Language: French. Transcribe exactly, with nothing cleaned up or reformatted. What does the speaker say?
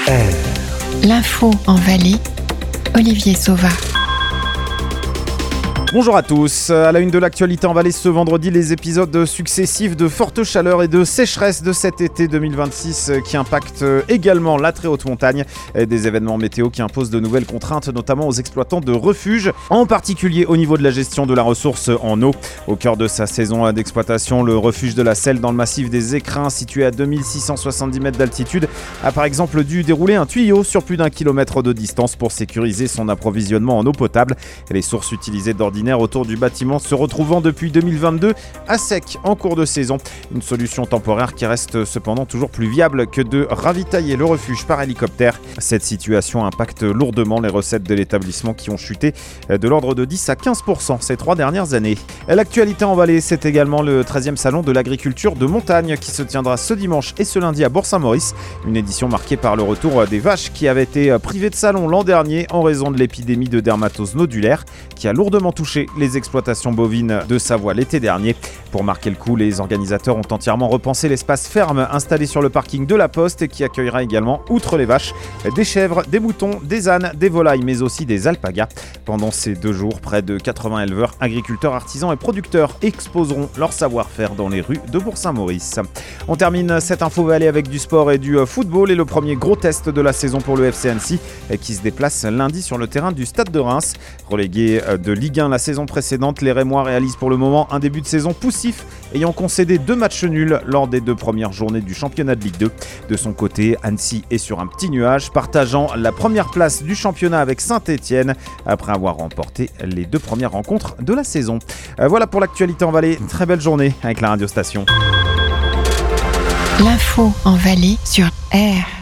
R. L'info en Valais, Olivier Sauva. Bonjour à tous. À la une de l'actualité en Valais ce vendredi, les épisodes successifs de forte chaleur et de sécheresse de cet été deux mille vingt-six qui impactent également la très haute montagne. Des événements météo qui imposent de nouvelles contraintes, notamment aux exploitants de refuges, en particulier au niveau de la gestion de la ressource en eau. Au cœur de sa saison d'exploitation, le refuge de la Selle dans le massif des Écrins, situé à deux mille six cent soixante-dix mètres d'altitude, a par exemple dû dérouler un tuyau sur plus d'un kilomètre de distance pour sécuriser son approvisionnement en eau potable. Les sources utilisées d'ordinaire autour du bâtiment se retrouvant depuis deux mille vingt-deux à sec en cours de saison. Une solution temporaire qui reste cependant toujours plus viable que de ravitailler le refuge par hélicoptère. Cette situation impacte lourdement les recettes de l'établissement qui ont chuté de l'ordre de dix à quinze pour cent ces trois dernières années. L'actualité en Valais, c'est également le treizième salon de l'agriculture de montagne qui se tiendra ce dimanche et ce lundi à Bourg-Saint-Maurice. Une édition marquée par le retour des vaches qui avaient été privées de salon l'an dernier en raison de l'épidémie de dermatose nodulaire qui a lourdement touché les exploitations bovines de Savoie l'été dernier. Pour marquer le coup, les organisateurs ont entièrement repensé l'espace ferme installé sur le parking de la Poste et qui accueillera également, outre les vaches, des chèvres, des moutons, des ânes, des volailles, mais aussi des alpagas. Pendant ces deux jours, près de quatre-vingts éleveurs, agriculteurs, artisans et producteurs exposeront leur savoir-faire dans les rues de Bourg-Saint-Maurice. On termine cette info Valais avec du sport et du football et le premier gros test de la saison pour le F C Annecy qui se déplace lundi sur le terrain du Stade de Reims. Relégué de Ligue un la saison précédente, les Rémois réalisent pour le moment un début de saison poussif, ayant concédé deux matchs nuls lors des deux premières journées du championnat de Ligue deux. De son côté, Annecy est sur un petit nuage, partageant la première place du championnat avec Saint-Étienne, après avoir remporté les deux premières rencontres de la saison. Euh, voilà pour l'actualité en Valais. Très belle journée avec la radio station. L'info en Valais sur R.